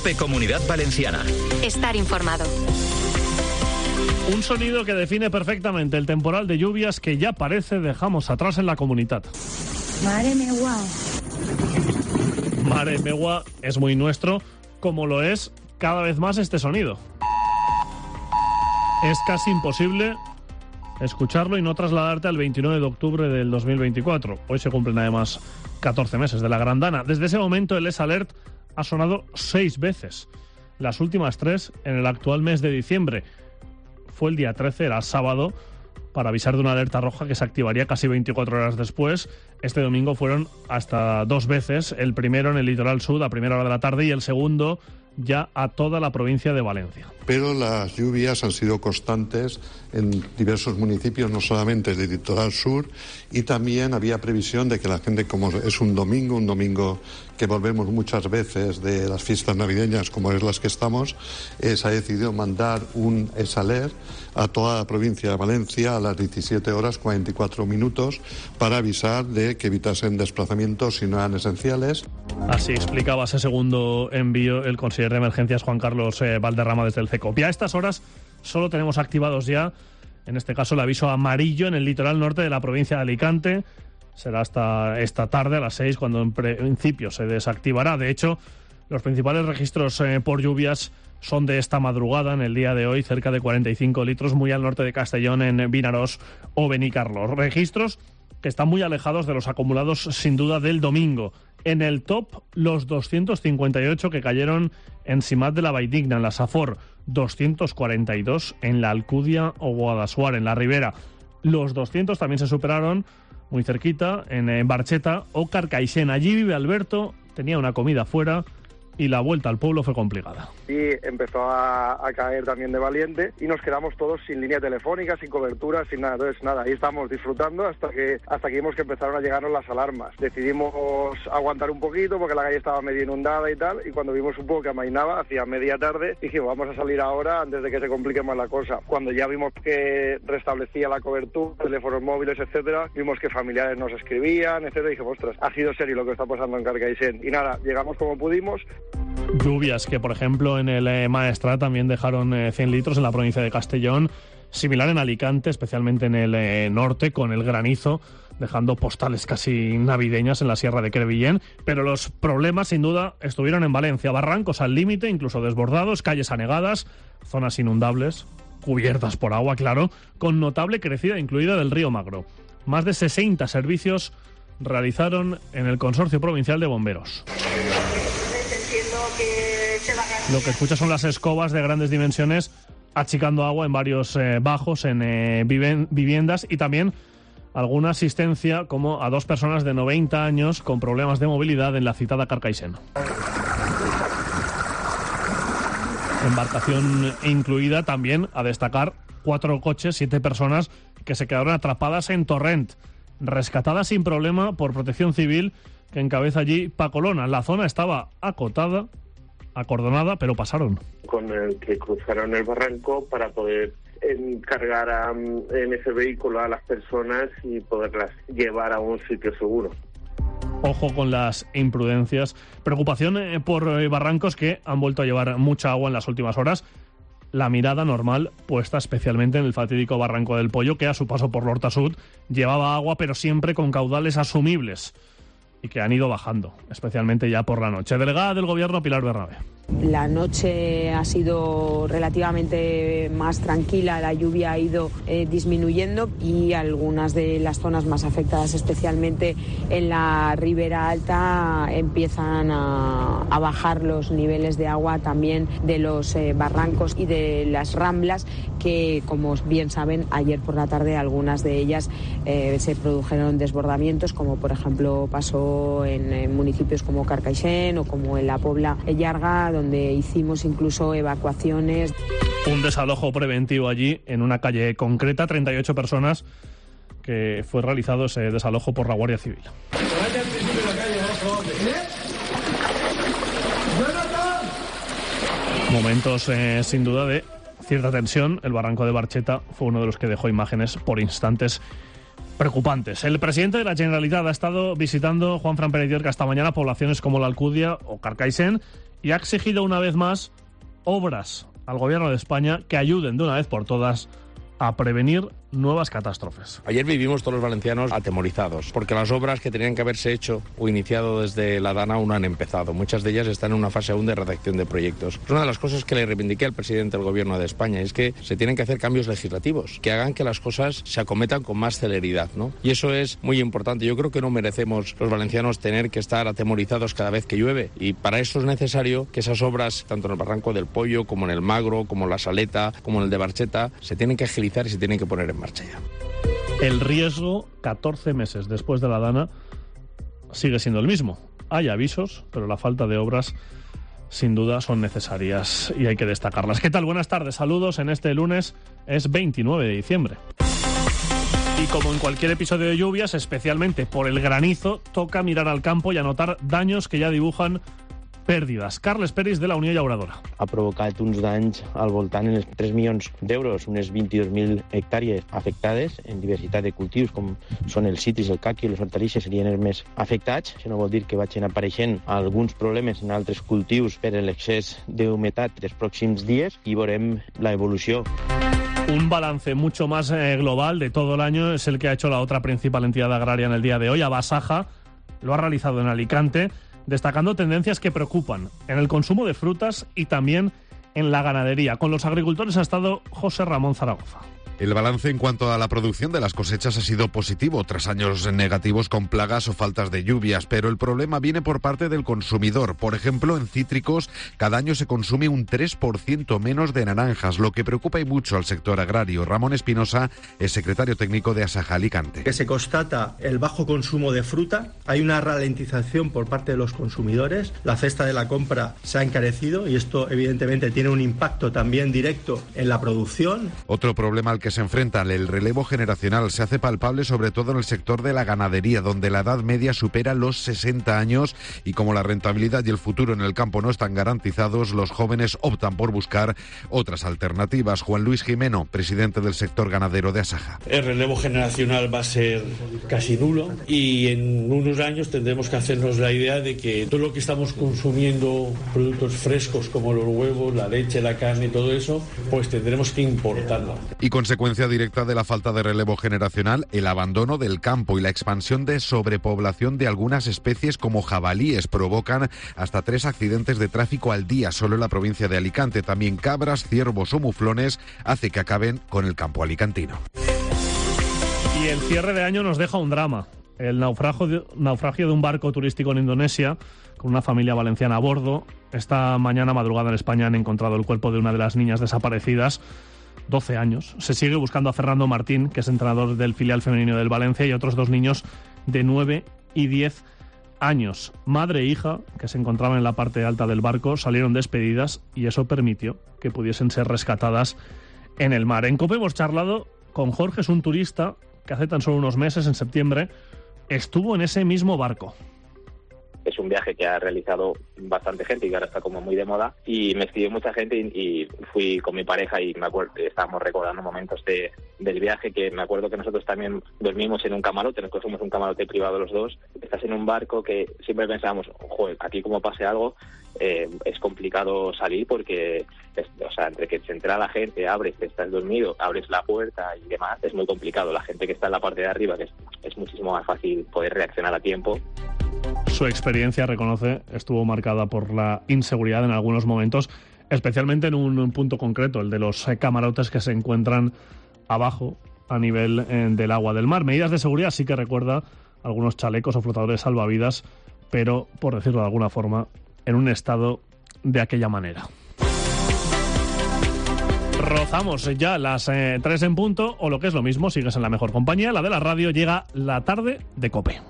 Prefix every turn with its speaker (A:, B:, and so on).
A: COPE Comunidad Valenciana.
B: Estar informado.
C: Un sonido que define perfectamente el temporal de lluvias que ya parece dejamos atrás en la comunidad.
D: Mare megua.
C: Mare megua es muy nuestro, como lo es cada vez más este sonido. Es casi imposible escucharlo y no trasladarte al 29 de octubre del 2024. Hoy se cumplen además 14 meses de la Grandana. Desde ese momento el Es Alert ha sonado 6 veces. Las últimas 3 en el actual mes de diciembre. Fue el día 13, era sábado, para avisar de una alerta roja que se activaría casi 24 horas después. Este domingo fueron hasta 2 veces. El primero en el litoral sur a primera hora de la tarde y el segundo ya a toda la provincia de Valencia.
E: Pero las lluvias han sido constantes en diversos municipios, no solamente del litoral sur, y también había previsión de que la gente, como es un domingo que volvemos muchas veces de las fiestas navideñas, como es las que estamos, se ha decidido mandar un Es Alert a toda la provincia de Valencia a las 17 horas 44 minutos para avisar de que evitasen desplazamientos si no eran esenciales.
C: Así explicaba ese segundo envío el consejero de Emergencias Juan Carlos Valderrama desde el CECOP. Y a estas horas solo tenemos activados ya, en este caso, el aviso amarillo en el litoral norte de la provincia de Alicante. Será hasta esta tarde a las 6 cuando en principio se desactivará. De hecho, los principales registros por lluvias son de esta madrugada, en el día de hoy, cerca de 45 litros, muy al norte de Castellón, en Vinaròs o Benicarló. Registros que están muy alejados de los acumulados, sin duda, del domingo. En el top, los 258 que cayeron en Simat de la Valldigna, en la Safor, 242 en la Alcúdia o Guadassuar, en la Ribera. Los 200 también se superaron muy cerquita, en Barcheta o Carcaixent. Allí vive Alberto, tenía una comida fuera y la vuelta al pueblo fue complicada.
F: Y empezó a caer también de valiente y nos quedamos todos sin línea telefónica, sin cobertura, sin nada. Entonces, nada, ahí estamos disfrutando hasta que vimos que empezaron a llegarnos las alarmas. Decidimos aguantar un poquito porque la calle estaba medio inundada y tal, y cuando vimos un poco que amainaba, hacia media tarde, dijimos, vamos a salir ahora antes de que se complique más la cosa. Cuando ya vimos que restablecía la cobertura, teléfonos móviles, etcétera, vimos que familiares nos escribían, etcétera, y dijimos, ostras, ha sido serio lo que está pasando en Carcaixent. Y nada, llegamos como pudimos.
C: Lluvias que, por ejemplo, en el Maestrat también dejaron 100 litros en la provincia de Castellón, similar en Alicante, especialmente en el norte, con el granizo, dejando postales casi navideñas en la sierra de Crevillent. Pero los problemas, sin duda, estuvieron en Valencia. Barrancos al límite, incluso desbordados, calles anegadas, zonas inundables, cubiertas por agua, claro, con notable crecida incluida del río Magro. Más de 60 servicios realizaron en el Consorcio Provincial de Bomberos. Lo que escuchas son las escobas de grandes dimensiones achicando agua en varios bajos, en viviendas, y también alguna asistencia como a 2 personas de 90 años con problemas de movilidad en la citada Carcaixent. Embarcación incluida también, a destacar, 4 coches, 7 personas que se quedaron atrapadas en Torrent, rescatadas sin problema por Protección Civil, que encabeza allí Paco Lona. La zona estaba acotada, acordonada, pero pasaron.
G: Con el que cruzaron el barranco para poder cargar en ese vehículo a las personas y poderlas llevar a un sitio seguro.
C: Ojo con las imprudencias. Preocupación por barrancos que han vuelto a llevar mucha agua en las últimas horas. La mirada normal puesta especialmente en el fatídico Barranco del Pollo, que a su paso por l'Horta Sud llevaba agua, pero siempre con caudales asumibles, y que han ido bajando, especialmente ya por la noche. Delegada del Gobierno, Pilar Bernabé.
H: La noche ha sido relativamente más tranquila, la lluvia ha ido disminuyendo y algunas de las zonas más afectadas, especialmente en la Ribera Alta, empiezan a bajar los niveles de agua también de los barrancos y de las ramblas que, como bien saben, ayer por la tarde algunas de ellas se produjeron desbordamientos, como por ejemplo pasó en municipios como Carcaixent o como en la Pobla Llarga, donde hicimos incluso evacuaciones.
C: Un desalojo preventivo allí, en una calle concreta, 38 personas, que fue realizado ese desalojo por la Guardia Civil. Momentos sin duda de cierta tensión. El barranco de Barcheta fue uno de los que dejó imágenes por instantes preocupantes. El presidente de la Generalitat ha estado visitando, Juanfran Pérez Llorca, esta mañana poblaciones como la Alcudia o Carcaixent y ha exigido una vez más obras al gobierno de España que ayuden de una vez por todas a prevenir nuevas catástrofes.
A: Ayer vivimos todos los valencianos atemorizados, porque las obras que tenían que haberse hecho o iniciado desde la DANA aún no han empezado. Muchas de ellas están en una fase aún de redacción de proyectos. Es una de las cosas que le reivindiqué al presidente del gobierno de España, es que se tienen que hacer cambios legislativos, que hagan que las cosas se acometan con más celeridad, ¿no? Y eso es muy importante. Yo creo que no merecemos los valencianos tener que estar atemorizados cada vez que llueve, y para eso es necesario que esas obras, tanto en el Barranco del Pollo, como en el Magro, como en la Saleta, como en el de Barcheta, se tienen que agilizar y se tienen que poner en marcha ya.
C: El riesgo, 14 meses después de la DANA, sigue siendo el mismo. Hay avisos, pero la falta de obras, sin duda, son necesarias y hay que destacarlas. ¿Qué tal? Buenas tardes, saludos. En este lunes es 29 de diciembre. Y como en cualquier episodio de lluvias, especialmente por el granizo, toca mirar al campo y anotar daños que ya dibujan pèrdides. Carles Peris, de la Unió Llauradora.
B: Ha provocat uns danys al voltant de 3 milions d'euros, unes 22.000 hectàrees afectades en diversitat de cultius, com són els citris, el caqui i les hortalisses serien els més afectats. Això no vol dir que vagin apareixent alguns problemes en altres cultius per l'excés d'humitat dels pròxims dies i veurem la evolució.
C: Un balance mucho más global de todo el año es el que ha hecho la otra principal entidad agraria en el día de hoy, Abasaja. Lo ha realizado en Alicante, destacando tendencias que preocupan en el consumo de frutas y también en la ganadería. Con los agricultores ha estado José Ramón Zaragoza.
I: El balance en cuanto a la producción de las cosechas ha sido positivo tras años negativos con plagas o faltas de lluvias, pero el problema viene por parte del consumidor. Por ejemplo, en cítricos, cada año se consume un 3% menos de naranjas, lo que preocupa y mucho al sector agrario. Ramón Espinosa es secretario técnico de Asaja Alicante.
J: Que se constata el bajo consumo de fruta, hay una ralentización por parte de los consumidores, la cesta de la compra se ha encarecido y esto evidentemente tiene un impacto también directo en la producción.
I: Otro problema al que se enfrentan, el relevo generacional, se hace palpable sobre todo en el sector de la ganadería, donde la edad media supera los 60 años y como la rentabilidad y el futuro en el campo no están garantizados, los jóvenes optan por buscar otras alternativas. Juan Luis Jimeno, presidente del sector ganadero de Asaja.
K: El relevo generacional va a ser casi nulo y en unos años tendremos que hacernos la idea de que todo lo que estamos consumiendo, productos frescos como los huevos, la leche, la carne y todo eso, pues tendremos que importarlo.
I: Y consecuencia directa de la falta de relevo generacional, el abandono del campo y la expansión de sobrepoblación de algunas especies como jabalíes provocan hasta 3 accidentes de tráfico al día solo en la provincia de Alicante. También cabras, ciervos o muflones hace que acaben con el campo alicantino.
C: Y el cierre de año nos deja un drama. El naufragio de un barco turístico en Indonesia con una familia valenciana a bordo. Esta mañana madrugada en España han encontrado el cuerpo de una de las niñas desaparecidas, 12 años. Se sigue buscando a Fernando Martín, que es entrenador del filial femenino del Valencia, y otros 2 niños de 9 y 10 años. Madre e hija, que se encontraban en la parte alta del barco, salieron despedidas y eso permitió que pudiesen ser rescatadas en el mar. En COPE hemos charlado con Jorge, es un turista que hace tan solo unos meses, en septiembre, estuvo en ese mismo barco.
L: Es un viaje que ha realizado bastante gente y que ahora está como muy de moda, y me escribió mucha gente y fui con mi pareja y me acuerdo, estábamos recordando momentos del viaje, que me acuerdo que nosotros también dormimos en un camarote, nos cogimos un camarote privado los dos. Estás en un barco que siempre pensábamos, joder, aquí como pase algo es complicado salir porque entre que se entra la gente, abres, estás dormido, abres la puerta y demás, es muy complicado. La gente que está en la parte de arriba, que es muchísimo más fácil poder reaccionar a tiempo.
C: Su experiencia, reconoce, estuvo marcada por la inseguridad en algunos momentos, especialmente en un punto concreto, el de los camarotes que se encuentran abajo a nivel del agua del mar. Medidas de seguridad sí que recuerda algunos chalecos o flotadores salvavidas, pero, por decirlo de alguna forma, en un estado de aquella manera. Rozamos ya las 3 en punto, o lo que es lo mismo, sigues en la mejor compañía, la de la radio. Llega la tarde de COPE.